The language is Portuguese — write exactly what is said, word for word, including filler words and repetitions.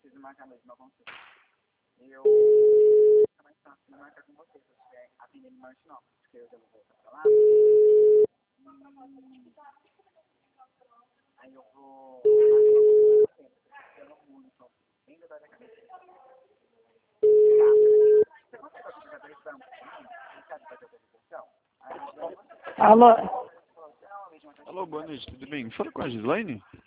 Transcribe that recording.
preciso marcar mesmo uma consulta. Eu fica mais fácil de marcar com você, se eu estiver atendendo em Martinópolis, porque eu já vou voltar pra lá. Hum, aí eu vou pelo mundo, então, bem do lado da cabeça. Você consegue fazer a pressão? Você sabe fazer a pressão? Alô? Alô, boa noite, tudo bem? Fala com a Gislaine?